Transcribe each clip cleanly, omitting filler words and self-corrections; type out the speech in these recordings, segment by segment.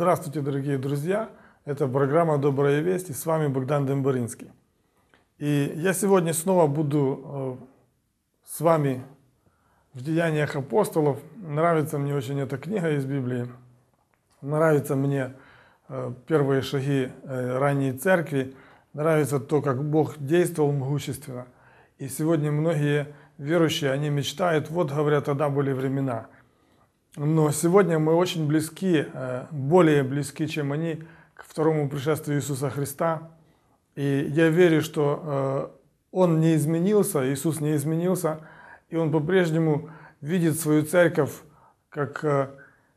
Здравствуйте, дорогие друзья! Это программа «Добрая весть» и с вами Богдан Дембаринский. И я сегодня снова буду с вами в Деяниях апостолов. Нравится мне очень эта книга из Библии. Нравятся мне первые шаги ранней церкви. Нравится то, как Бог действовал могущественно. И сегодня многие верующие, они мечтают, вот, говорят, тогда были времена. Но сегодня мы очень близки, более близки, чем они, к второму пришествию Иисуса Христа. И я верю, что Он не изменился, Иисус не изменился, и Он по-прежнему видит свою церковь как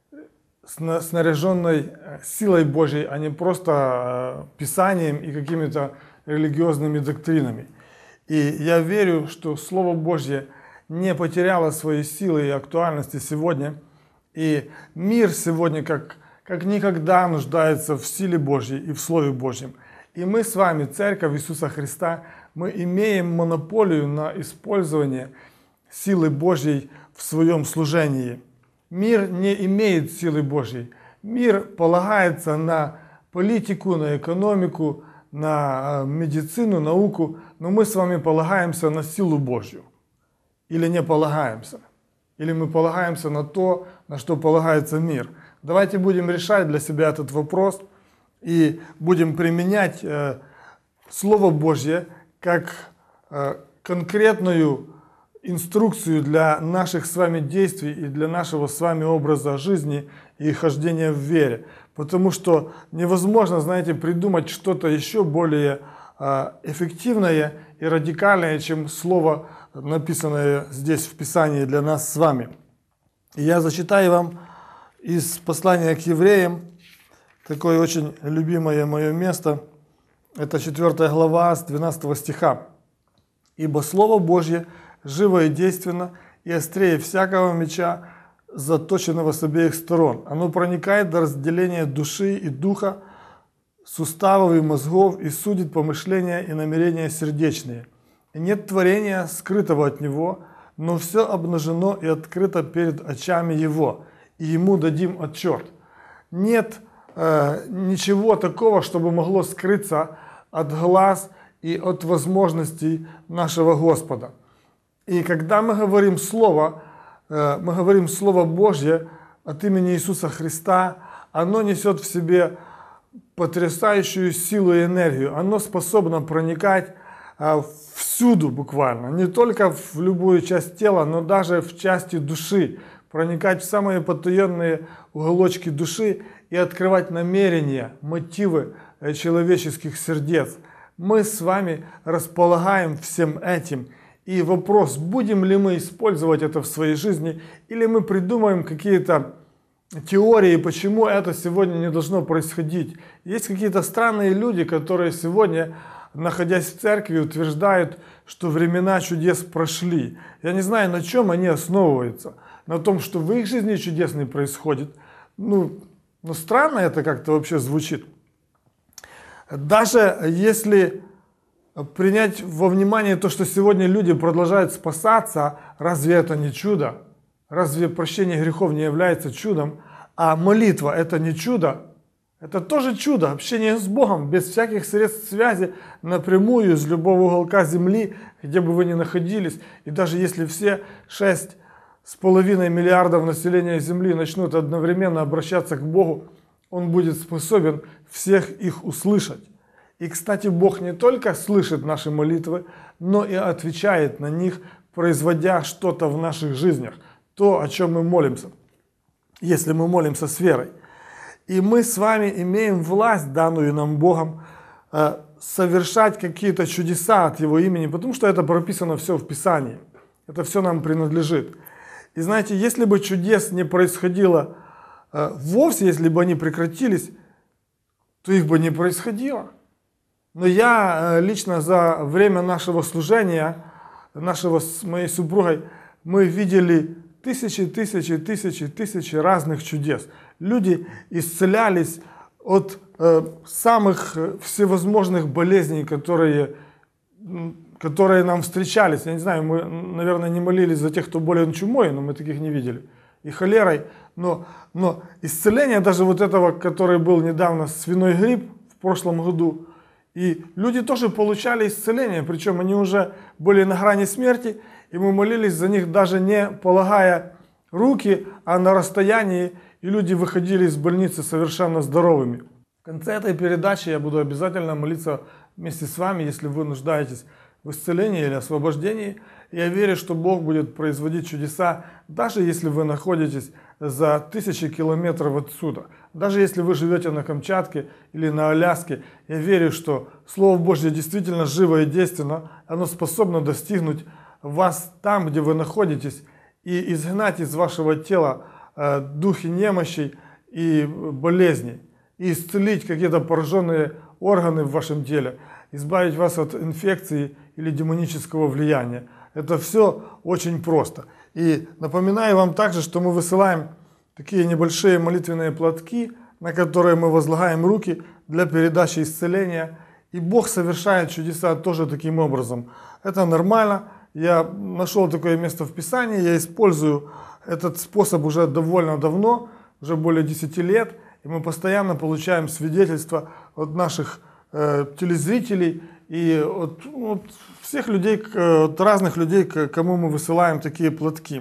снаряженной силой Божьей, а не просто Писанием и какими-то религиозными доктринами. И я верю, что Слово Божье не потеряло своей силы и актуальности сегодня. И мир сегодня как никогда нуждается в силе Божьей и в Слове Божьем. И мы с вами, Церковь Иисуса Христа, мы имеем монополию на использование силы Божьей в своем служении. Мир не имеет силы Божьей. Мир полагается на политику, на экономику, на медицину, науку, но мы с вами полагаемся на силу Божью. Или не полагаемся. Или мы полагаемся на то, на что полагается мир. Давайте будем решать для себя этот вопрос и будем применять Слово Божье как конкретную инструкцию для наших с вами действий и для нашего с вами образа жизни и хождения в вере. Потому что невозможно, знаете, придумать что-то еще более эффективное и радикальное, чем Слово, написанное здесь в Писании для нас с вами. И я зачитаю вам из послания к евреям, такое очень любимое мое место, это 4 глава с 12 стиха. «Ибо Слово Божье живо и действенно, и острее всякого меча, заточенного с обеих сторон. Оно проникает до разделения души и духа, суставов и мозгов, и судит помышления и намерения сердечные. И нет творения, скрытого от Него, но все обнажено и открыто перед очами Его, и Ему дадим отчет». Нет ничего такого, чтобы могло скрыться от глаз и от возможностей нашего Господа. И когда мы говорим Слово Божье от имени Иисуса Христа, оно несет в себе потрясающую силу и энергию. Оно способно проникать всюду буквально, не только в любую часть тела, но даже в части души, проникать в самые потаенные уголочки души и открывать намерения, мотивы человеческих сердец. Мы с вами располагаем всем этим. И вопрос, будем ли мы использовать это в своей жизни, или мы придумаем какие-то теории, почему это сегодня не должно происходить. Есть какие-то странные люди, которые сегодня, находясь в церкви, утверждают, что времена чудес прошли. Я не знаю, на чем они основываются. На том, что в их жизни чудес не происходит. Ну странно это как-то вообще звучит. Даже если принять во внимание то, что сегодня люди продолжают спасаться, разве это не чудо? Разве прощение грехов не является чудом? А молитва — это не чудо? Это тоже чудо, общение с Богом, без всяких средств связи, напрямую, из любого уголка земли, где бы вы ни находились. И даже если все 6,5 миллиардов населения Земли начнут одновременно обращаться к Богу, Он будет способен всех их услышать. И, кстати, Бог не только слышит наши молитвы, но и отвечает на них, производя что-то в наших жизнях, то, о чем мы молимся, если мы молимся с верой. И мы с вами имеем власть, данную нам Богом, совершать какие-то чудеса от Его имени, потому что это прописано все в Писании. Это все нам принадлежит. И знаете, если бы чудес не происходило вовсе, если бы они прекратились, то их бы не происходило. Но я лично за время нашего служения, с моей супругой, мы видели тысячи разных чудес. Люди исцелялись от самых всевозможных болезней, которые нам встречались. Я не знаю, мы, наверное, не молились за тех, кто болен чумой, но мы таких не видели. и холерой, но исцеление даже вот этого, который был недавно свиной грипп в прошлом году, и люди тоже получали исцеление, причем они уже были на грани смерти, и мы молились за них даже не полагая руки, а на расстоянии, и люди выходили из больницы совершенно здоровыми. В конце этой передачи я буду обязательно молиться вместе с вами, если вы нуждаетесь в исцелении или освобождении. Я верю, что Бог будет производить чудеса, даже если вы находитесь за 1000 километров отсюда. Даже если вы живете на Камчатке или на Аляске, я верю, что Слово Божье действительно живо и действенно. Оно способно достигнуть вас там, где вы находитесь, и изгнать из вашего тела духи немощей и болезней, и исцелить какие-то пораженные органы в вашем теле, избавить вас от инфекции или демонического влияния. Это все очень просто. И напоминаю вам также, что мы высылаем такие небольшие молитвенные платки, на которые мы возлагаем руки для передачи исцеления. И Бог совершает чудеса тоже таким образом. Это нормально. Я нашел такое место в Писании, я использую этот способ уже довольно давно, уже более 10 лет. И мы постоянно получаем свидетельства от наших телезрителей и от всех людей, от разных людей, кому мы высылаем такие платки.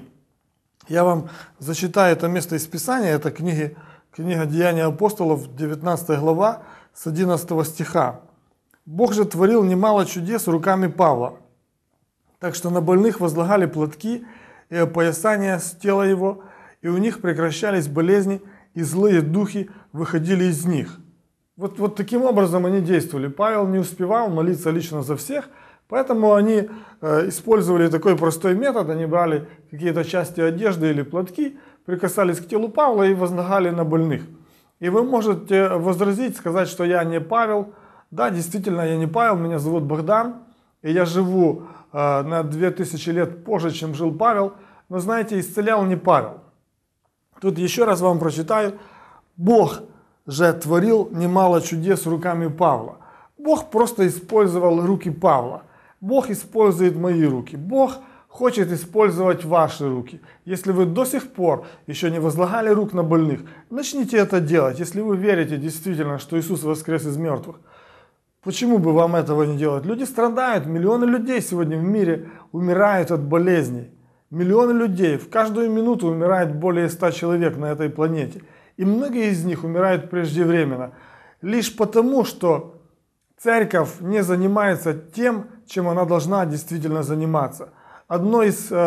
Я вам зачитаю это место из Писания, это книга Деяния апостолов, 19 глава, с 11 стиха. «Бог же творил немало чудес руками Павла, так что на больных возлагали платки и опоясания с тела его, и у них прекращались болезни, и злые духи выходили из них». Вот таким образом они действовали. Павел не успевал молиться лично за всех, поэтому они использовали такой простой метод. Они брали какие-то части одежды или платки, прикасались к телу Павла и возлагали на больных. И вы можете возразить, сказать, что я не Павел. Да, действительно, я не Павел, меня зовут Богдан, и я живу на 2000 лет позже, чем жил Павел. Но знаете, исцелял не Павел. Тут еще раз вам прочитаю. Бог же творил немало чудес руками Павла. Бог просто использовал руки Павла. Бог использует мои руки. Бог хочет использовать ваши руки. Если вы до сих пор еще не возлагали рук на больных, начните это делать. Если вы верите действительно, что Иисус воскрес из мертвых, почему бы вам этого не делать? Люди страдают. Миллионы людей сегодня в мире умирают от болезней. Миллионы людей. В каждую минуту умирает более 100 человек на этой планете. И многие из них умирают преждевременно. Лишь потому, что церковь не занимается тем, чем она должна действительно заниматься. Одна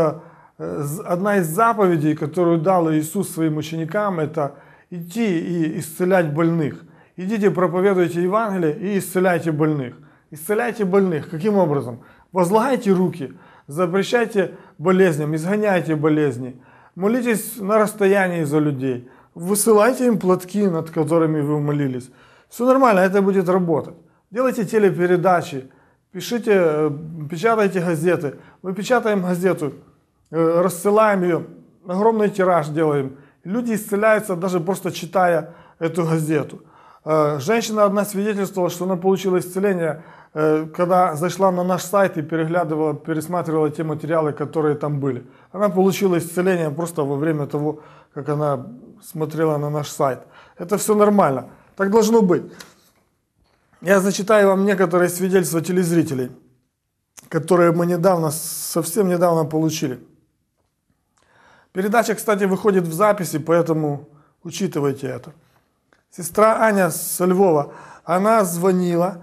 из заповедей, которую дал Иисус своим ученикам, это идти и исцелять больных. Идите, проповедуйте Евангелие и исцеляйте больных. Исцеляйте больных. Каким образом? Возлагайте руки, запрещайте болезням, изгоняйте болезни. Молитесь на расстоянии за людей. Высылайте им платки, над которыми вы молились. Все нормально, это будет работать. Делайте телепередачи, печатайте газеты. Мы печатаем газету, рассылаем ее, огромный тираж делаем. Люди исцеляются, даже просто читая эту газету. Женщина одна свидетельствовала, что она получила исцеление, когда зашла на наш сайт и пересматривала те материалы, которые там были. Она получила исцеление просто во время того, как она смотрела на наш сайт. Это все нормально. Так должно быть. Я зачитаю вам некоторые свидетельства телезрителей, которые мы совсем недавно получили. Передача, кстати, выходит в записи, поэтому учитывайте это. Сестра Аня со Львова, она звонила,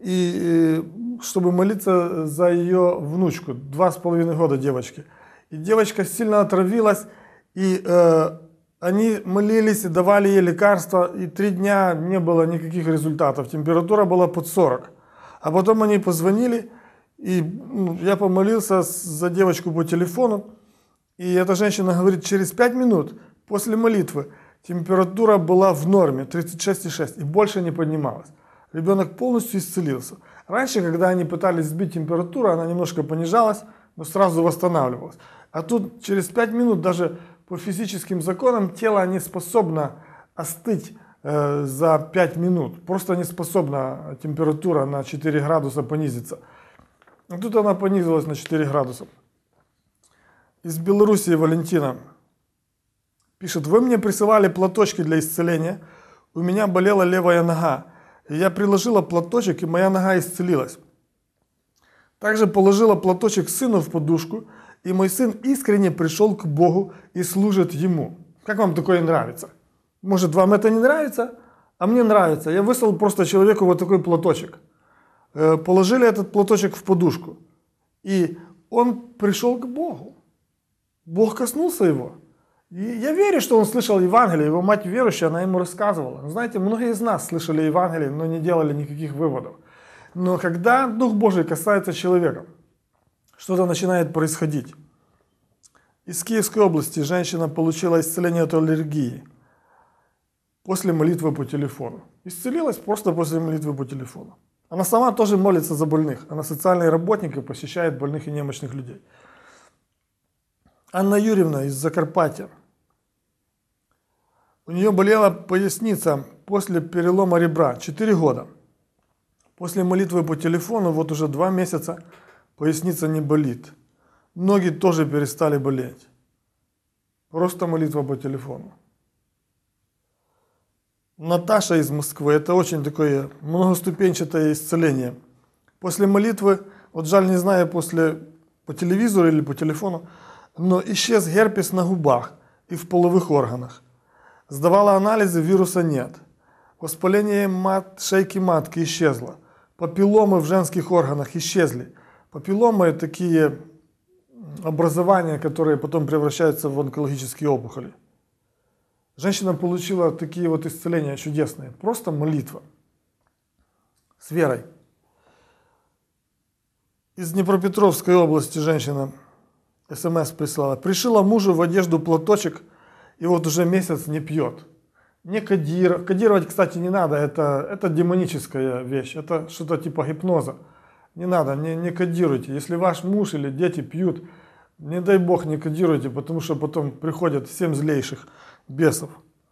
чтобы молиться за ее внучку, 2,5 года девочки. И девочка сильно отравилась, и они молились и давали ей лекарства, и 3 дня не было никаких результатов. Температура была под 40. А потом они позвонили, и я помолился за девочку по телефону. И эта женщина говорит, через 5 минут после молитвы температура была в норме, 36,6, и больше не поднималась. Ребенок полностью исцелился. Раньше, когда они пытались сбить температуру, она немножко понижалась, но сразу восстанавливалась. А тут через 5 минут даже по физическим законам тело не способно остыть за 5 минут. Просто не способна температура на 4 градуса понизиться. А тут она понизилась на 4 градуса. Из Белоруссии Валентина. Пишет: вы мне присылали платочки для исцеления, у меня болела левая нога, и я приложила платочек, и моя нога исцелилась. Также положила платочек сыну в подушку, и мой сын искренне пришел к Богу и служит Ему. Как вам такое нравится? Может, вам это не нравится? А мне нравится. Я выслал просто человеку вот такой платочек. Положили этот платочек в подушку. И он пришел к Богу. Бог коснулся его. И я верю, что он слышал Евангелие. Его мать верующая, она ему рассказывала. Знаете, многие из нас слышали Евангелие, но не делали никаких выводов. Но когда Дух Божий касается человека, что-то начинает происходить. Из Киевской области женщина получила исцеление от аллергии после молитвы по телефону. Исцелилась просто после молитвы по телефону. Она сама тоже молится за больных. Она социальный работник и посещает больных и немощных людей. Анна Юрьевна из Закарпатья. У нее болела поясница после перелома ребра 4 года. После молитвы по телефону вот уже 2 месяца поясница не болит. Ноги тоже перестали болеть. Просто молитва по телефону. Наташа из Москвы. Это очень такое многоступенчатое исцеление. После молитвы, вот жаль, не знаю, по телевизору или по телефону, но исчез герпес на губах и в половых органах. Сдавала анализы, вируса нет. Воспаление шейки матки исчезло. Папилломы в женских органах исчезли. Папилломы – такие образования, которые потом превращаются в онкологические опухоли. Женщина получила такие вот исцеления чудесные. Просто молитва. С верой. Из Днепропетровской области женщина СМС прислала. Пришила мужу в одежду платочек, и вот уже месяц не пьет. Не кодировать, кстати, не надо. Это демоническая вещь. Это что-то типа гипноза. Не надо, не кодируйте. Если ваш муж или дети пьют, не дай Бог не кодируйте, потому что потом приходят 7 злейших бесов.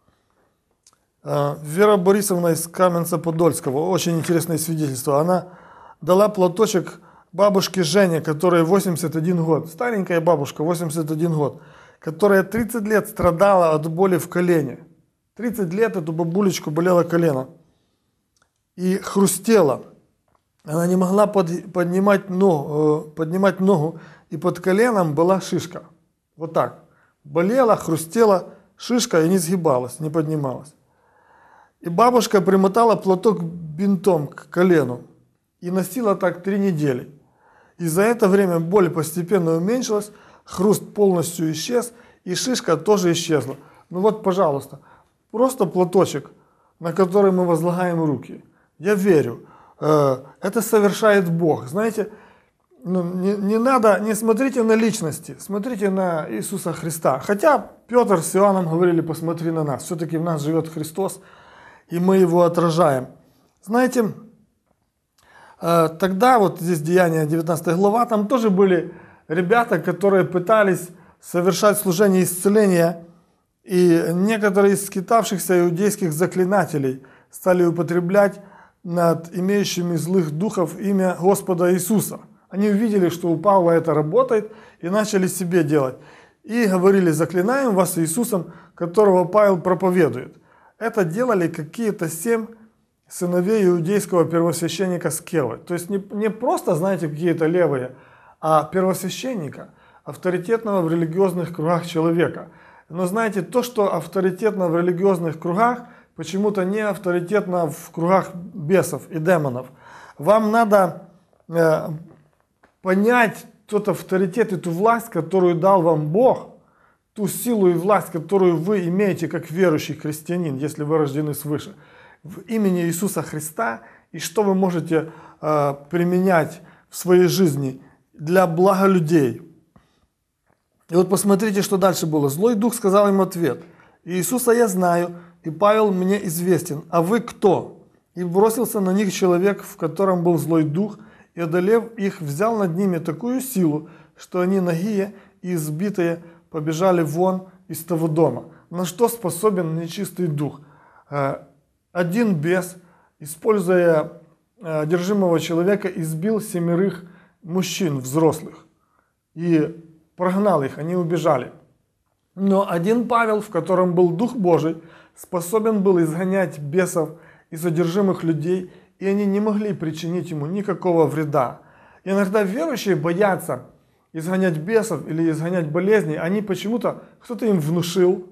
Вера Борисовна из Каменца-Подольского. Очень интересное свидетельство. Она дала платочек бабушке Жене, которой 81 год. Старенькая бабушка, 81 год. Которая 30 лет страдала от боли в колене. 30 лет эту бабулечку болело колено. И хрустело. Она не могла поднимать ногу, и под коленом была шишка. Вот так. Болела, хрустела шишка и не сгибалась, не поднималась. И бабушка примотала платок бинтом к колену и носила так 3 недели. И за это время боль постепенно уменьшилась, хруст полностью исчез, и шишка тоже исчезла. Ну вот, пожалуйста, просто платочек, на который мы возлагаем руки. Я верю, это совершает Бог. Знаете, не смотрите на личности, смотрите на Иисуса Христа. Хотя Петр с Иоанном говорили: посмотри на нас. Все-таки в нас живет Христос, и мы его отражаем. Знаете, тогда, вот здесь Деяния 19 глава, там тоже были ребята, которые пытались совершать служение исцеления, и некоторые из скитавшихся иудейских заклинателей стали употреблять над имеющими злых духов имя Господа Иисуса. Они увидели, что у Павла это работает, и начали себе делать. И говорили: заклинаем вас Иисусом, которого Павел проповедует. Это делали какие-то 7 сыновей иудейского первосвященника Скевы. То есть не просто, знаете, какие-то левые, а первосвященника, авторитетного в религиозных кругах человека. Но знаете, то, что авторитетно в религиозных кругах, почему-то не авторитетно в кругах бесов и демонов. Вам надо понять тот авторитет и ту власть, которую дал вам Бог, ту силу и власть, которую вы имеете как верующий христианин, если вы рождены свыше, в имени Иисуса Христа, и что вы можете применять в своей жизни для блага людей. И вот посмотрите, что дальше было. Злой дух сказал им ответ: Иисуса я знаю, и Павел мне известен, а вы кто? И бросился на них человек, в котором был злой дух, и, одолев их, взял над ними такую силу, что они нагие и избитые побежали вон из того дома. На что способен нечистый дух? Один бес, используя одержимого человека, избил 7 мужчин взрослых и прогнал их, они убежали. Но один Павел, в котором был Дух Божий, способен был изгонять бесов из одержимых людей, и они не могли причинить ему никакого вреда. Иногда верующие боятся изгонять бесов или изгонять болезни. Они почему-то, кто-то им внушил,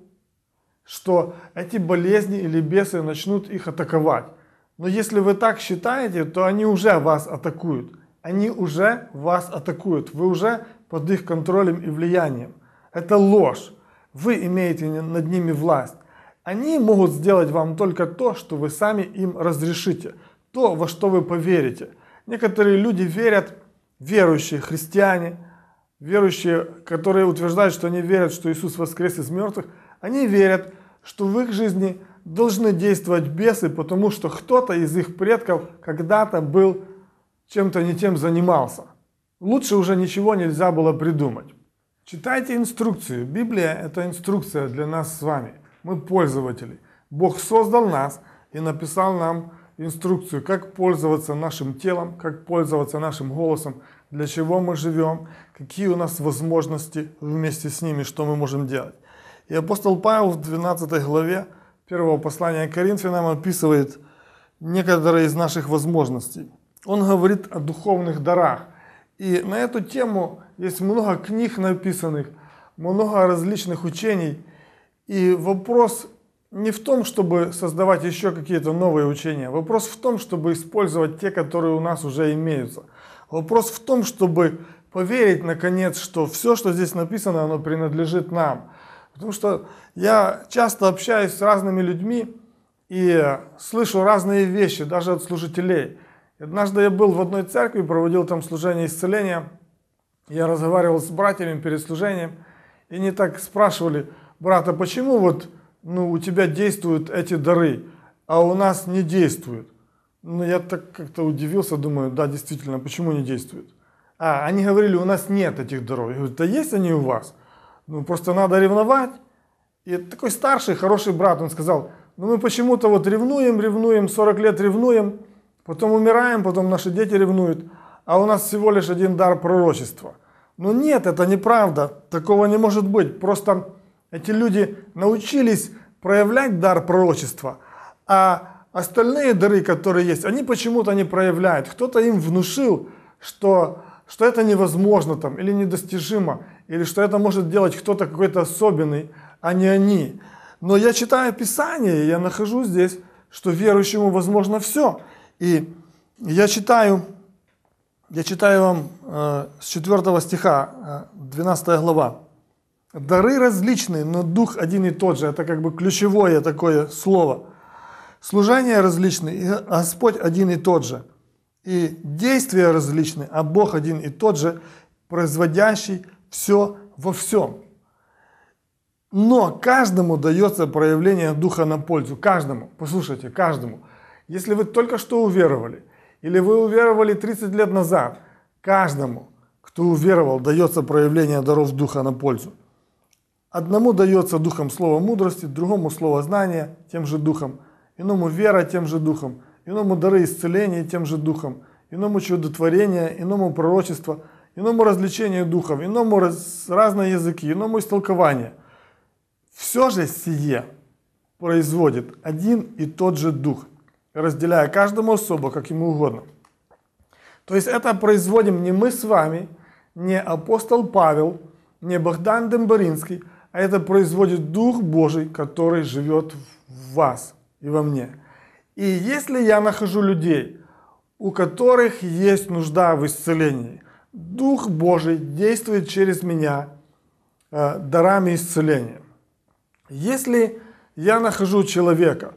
что эти болезни или бесы начнут их атаковать. Но если вы так считаете, то они уже вас атакуют. Они уже вас атакуют. Вы уже под их контролем и влиянием. Это ложь. Вы имеете над ними власть. Они могут сделать вам только то, что вы сами им разрешите. То, во что вы поверите. Некоторые люди верят, верующие христиане, верующие, которые утверждают, что они верят, что Иисус воскрес из мертвых, они верят, что в их жизни должны действовать бесы, потому что кто-то из их предков когда-то был чем-то не тем занимался. Лучше уже ничего нельзя было придумать. Читайте инструкцию. Библия – это инструкция для нас с вами. Мы пользователи. Бог создал нас и написал нам инструкцию, как пользоваться нашим телом, как пользоваться нашим голосом, для чего мы живем, какие у нас возможности вместе с ними, что мы можем делать. И апостол Павел в 12 главе первого послания к Коринфянам описывает некоторые из наших возможностей. Он говорит о духовных дарах. И на эту тему есть много книг написанных, много различных учений. И вопрос не в том, чтобы создавать еще какие-то новые учения. Вопрос в том, чтобы использовать те, которые у нас уже имеются. Вопрос в том, чтобы поверить, наконец, что все, что здесь написано, оно принадлежит нам. Потому что я часто общаюсь с разными людьми и слышу разные вещи, даже от служителей. Однажды я был в одной церкви, проводил там служение исцеления. Я разговаривал с братьями перед служением, и они так спрашивали: брат, а почему вот у тебя действуют эти дары, а у нас не действуют? Я так как-то удивился, думаю, да, действительно, почему не действуют? Они говорили, у нас нет этих даров. Я говорю, да есть они у вас, просто надо ревновать. И такой старший, хороший брат, он сказал, мы почему-то вот ревнуем, 40 лет ревнуем, потом умираем, потом наши дети ревнуют, а у нас всего лишь один дар пророчества. Нет, это неправда, такого не может быть. Просто эти люди научились проявлять дар пророчества, а остальные дары, которые есть, они почему-то не проявляют. Кто-то им внушил, что это невозможно там, или недостижимо, или что это может делать кто-то какой-то особенный, а не они. Но я читаю Писание, и я нахожу здесь, что верующему возможно все. И я читаю вам с 4 стиха, 12 глава. Дары различные, но дух один и тот же. Это как бы ключевое такое слово. Служения различные, и Господь один и тот же. И действия различные, а Бог один и тот же, производящий все во всем. Но каждому дается проявление Духа на пользу. Каждому. Послушайте, каждому. Если вы только что уверовали, или вы уверовали 30 лет назад, каждому, кто уверовал, дается проявление даров Духа на пользу. Одному дается Духом слово мудрости, другому слово знания, тем же Духом, иному вера, тем же Духом, иному дары исцеления, тем же Духом, иному чудотворение, иному пророчество, иному развлечение духов, иному разные языки, иному истолкование. Все же сие производит один и тот же Дух, разделяя каждому особо, как ему угодно. То есть это производим не мы с вами, не апостол Павел, не Богдан Дембаринский, а это производит Дух Божий, который живет в вас и во мне. И если я нахожу людей, у которых есть нужда в исцелении, Дух Божий действует через меня дарами исцеления. Если я нахожу человека,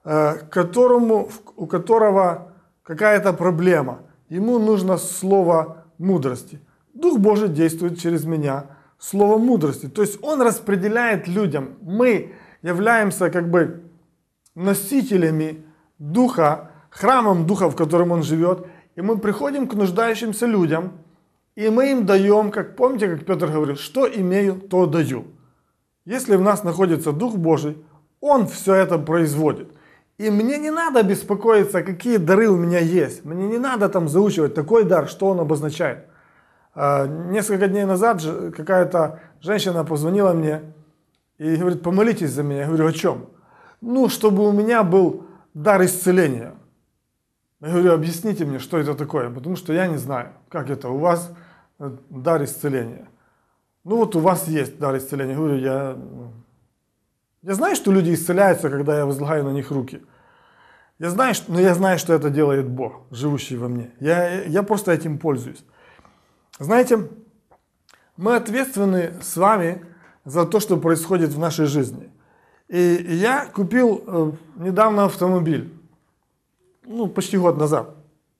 у которого какая-то проблема, ему нужно слово мудрости, Дух Божий действует через меня, слово мудрости. То есть Он распределяет людям. Мы являемся как бы носителями Духа, храмом Духа, в котором Он живет. И мы приходим к нуждающимся людям, и мы им даем, как помните, как Петр говорил, что имею, то даю. Если в нас находится Дух Божий, Он все это производит. И мне не надо беспокоиться, какие дары у меня есть. Мне не надо там заучивать такой дар, что он обозначает. Несколько дней назад какая-то женщина позвонила мне И говорит, помолитесь за меня. Я говорю, о чем? Ну, чтобы у меня был дар исцеления. Я говорю, объясните мне, что это такое, потому что я не знаю, как это, у вас дар исцеления. Ну вот у вас есть дар исцеления. Я говорю, я знаю, что люди исцеляются, когда я возлагаю на них руки. Я знаю, что это делает Бог, живущий во мне. Я просто этим пользуюсь. Знаете, мы ответственны с вами за то, что происходит в нашей жизни. И я купил недавно автомобиль, почти год назад.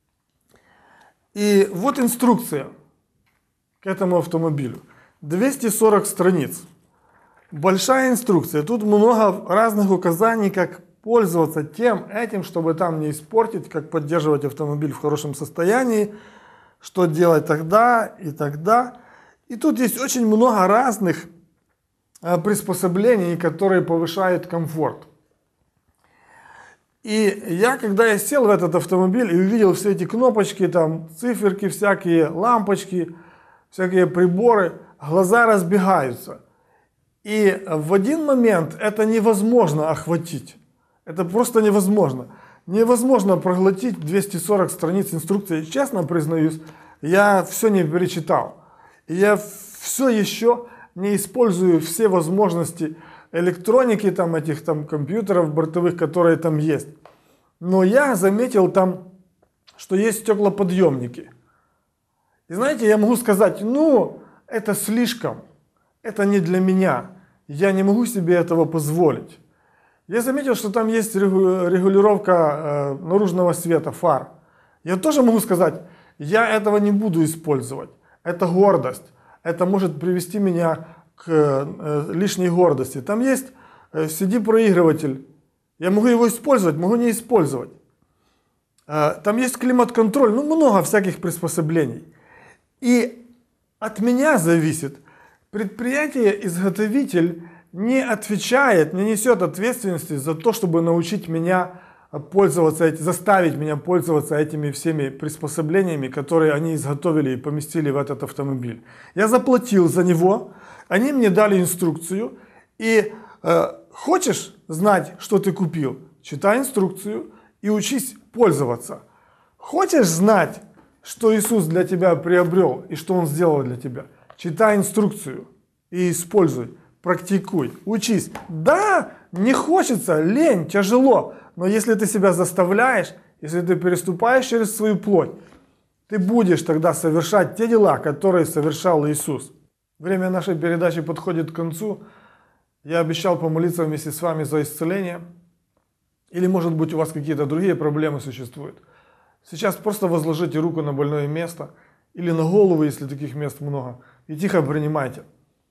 И вот инструкция к этому автомобилю. 240 страниц. Большая инструкция. Тут много разных указаний, как пользоваться этим, чтобы там не испортить, как поддерживать автомобиль в хорошем состоянии, что делать тогда и тогда. И тут есть очень много разных приспособлений, которые повышают комфорт. И когда я сел в этот автомобиль и увидел все эти кнопочки, там циферки всякие, лампочки, всякие приборы, глаза разбегаются. И в один момент это невозможно охватить. Это просто невозможно. Невозможно проглотить 240 страниц инструкции. Честно признаюсь, я все не перечитал. И я все еще не использую все возможности электроники, этих компьютеров бортовых, которые там есть. Но я заметил там, что есть стеклоподъемники. И знаете, я могу сказать, это слишком, это не для меня, я не могу себе этого позволить. Я заметил, что там есть регулировка наружного света, фар. Я тоже могу сказать, я этого не буду использовать. Это гордость. Это может привести меня к лишней гордости. Там есть CD-проигрыватель. Я могу его использовать, могу не использовать. Там есть климат-контроль, много всяких приспособлений. И от меня зависит. Предприятие-изготовитель не отвечает, не несет ответственности за то, чтобы научить меня пользоваться, заставить меня пользоваться этими всеми приспособлениями, которые они изготовили и поместили в этот автомобиль. Я заплатил за него, они мне дали инструкцию, и хочешь знать, что ты купил, читай инструкцию и учись пользоваться. Хочешь знать, что Иисус для тебя приобрел и что Он сделал для тебя, читай инструкцию и используй, практикуй, учись. Да, не хочется, лень, тяжело, но если ты себя заставляешь, если ты переступаешь через свою плоть, ты будешь тогда совершать те дела, которые совершал Иисус. Время нашей передачи подходит к концу. Я обещал помолиться вместе с вами за исцеление. Или, может быть, у вас какие-то другие проблемы существуют. Сейчас просто возложите руку на больное место или на голову, если таких мест много, и тихо принимайте.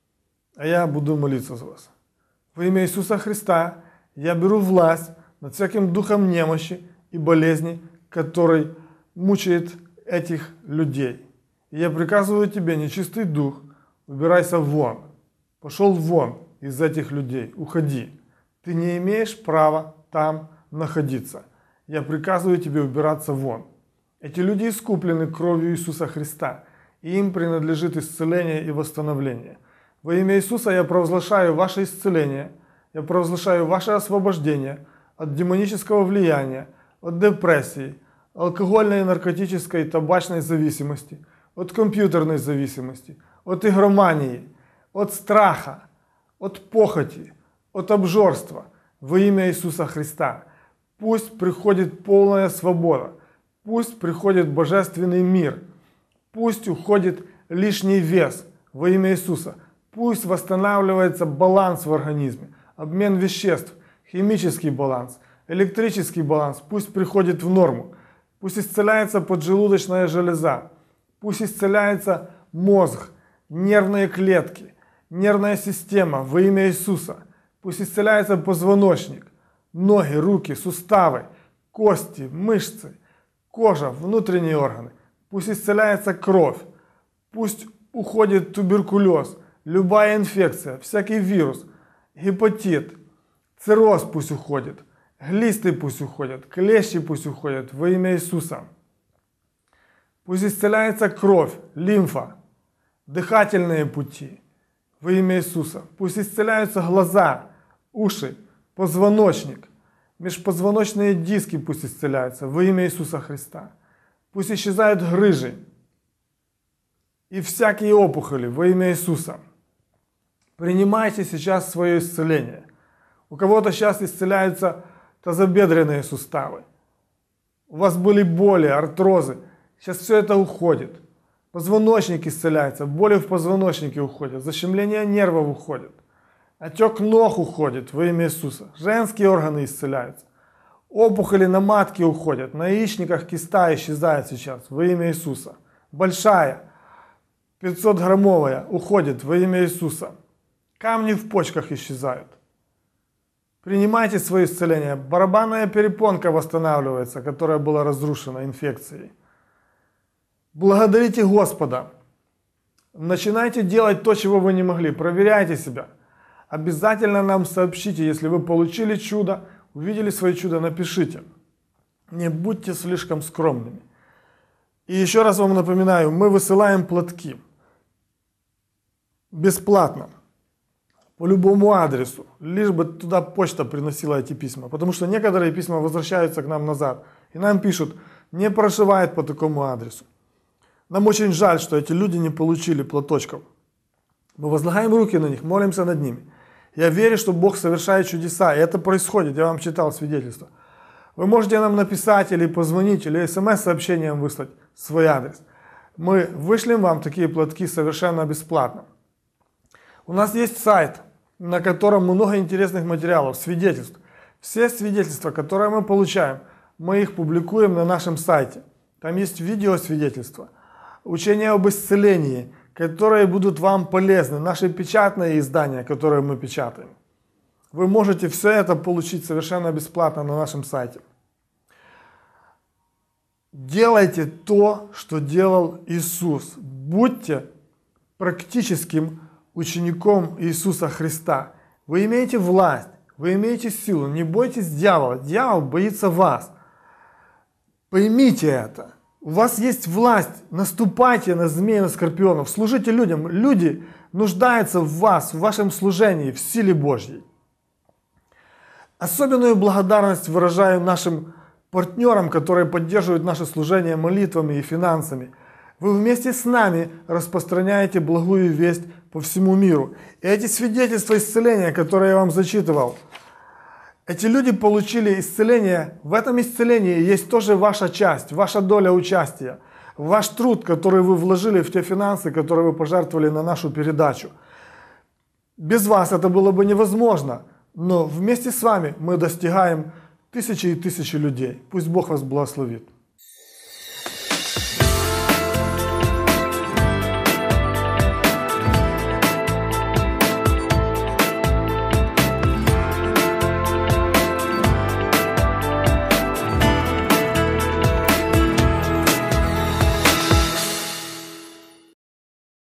А я буду молиться за вас. Во имя Иисуса Христа я беру власть над всяким духом немощи и болезни, который мучает этих людей. И я приказываю тебе, нечистый дух, убирайся вон. Пошел вон из этих людей, уходи. Ты не имеешь права там находиться. Я приказываю тебе убираться вон. Эти люди искуплены кровью Иисуса Христа, и им принадлежит исцеление и восстановление. Во имя Иисуса я провозглашаю ваше исцеление, я провозглашаю ваше освобождение от демонического влияния, от депрессии, алкогольной, наркотической и табачной зависимости, от компьютерной зависимости, от игромании, от страха, от похоти, от обжорства. Во имя Иисуса Христа. Пусть приходит полная свобода, пусть приходит божественный мир, пусть уходит лишний вес во имя Иисуса, пусть восстанавливается баланс в организме, обмен веществ, химический баланс, электрический баланс, пусть приходит в норму, пусть исцеляется поджелудочная железа, пусть исцеляется мозг, нервные клетки, нервная система во имя Иисуса, пусть исцеляется позвоночник, ноги, руки, суставы, кости, мышцы, кожа, внутренние органы, пусть исцеляется кровь, пусть уходит туберкулез, любая инфекция, всякий вирус, гепатит, цирроз пусть уходит, глисты пусть уходят, клещи пусть уходят во имя Иисуса. Пусть исцеляется кровь, лимфа, дыхательные пути, во имя Иисуса. Пусть исцеляются глаза, уши, позвоночник, межпозвоночные диски пусть исцеляются во имя Иисуса Христа. Пусть исчезают грыжи и всякие опухоли во имя Иисуса. Принимайте сейчас свое исцеление. У кого-то сейчас исцеляются тазобедренные суставы. У вас были боли, артрозы. Сейчас все это уходит. Позвоночник исцеляется, боли в позвоночнике уходят, защемление нервов уходит, отек ног уходит во имя Иисуса, женские органы исцеляются, опухоли на матке уходят, на яичниках киста исчезает сейчас во имя Иисуса, большая, 500-граммовая уходит во имя Иисуса, камни в почках исчезают. Принимайте свое исцеление, барабанная перепонка восстанавливается, которая была разрушена инфекцией. Благодарите Господа. Начинайте делать то, чего вы не могли. Проверяйте себя. Обязательно нам сообщите, если вы получили чудо, увидели свое чудо, напишите. Не будьте слишком скромными. И еще раз вам напоминаю, мы высылаем платки. Бесплатно. По любому адресу. Лишь бы туда почта приносила эти письма. Потому что некоторые письма возвращаются к нам назад. И нам пишут, не прошивает по такому адресу. Нам очень жаль, что эти люди не получили платочков. Мы возлагаем руки на них, молимся над ними. Я верю, что Бог совершает чудеса, и это происходит. Я вам читал свидетельство. Вы можете нам написать или позвонить, или смс-сообщением выслать свой адрес. Мы вышлем вам такие платки совершенно бесплатно. У нас есть сайт, на котором много интересных материалов, свидетельств. Все свидетельства, которые мы получаем, мы их публикуем на нашем сайте. Там есть видеосвидетельства. Учения об исцелении, которые будут вам полезны, наши печатные издания, которые мы печатаем. Вы можете все это получить совершенно бесплатно на нашем сайте. Делайте то, что делал Иисус. Будьте практическим учеником Иисуса Христа. Вы имеете власть, вы имеете силу, не бойтесь дьявола. Дьявол боится вас. Поймите это. У вас есть власть, наступайте на змей, на скорпионов, служите людям. Люди нуждаются в вас, в вашем служении, в силе Божьей. Особенную благодарность выражаю нашим партнерам, которые поддерживают наше служение молитвами и финансами. Вы вместе с нами распространяете благую весть по всему миру. И эти свидетельства исцеления, которые я вам зачитывал, эти люди получили исцеление. В этом исцелении есть тоже ваша часть, ваша доля участия. Ваш труд, который вы вложили в те финансы, которые вы пожертвовали на нашу передачу. Без вас это было бы невозможно. Но вместе с вами мы достигаем тысячи и тысячи людей. Пусть Бог вас благословит.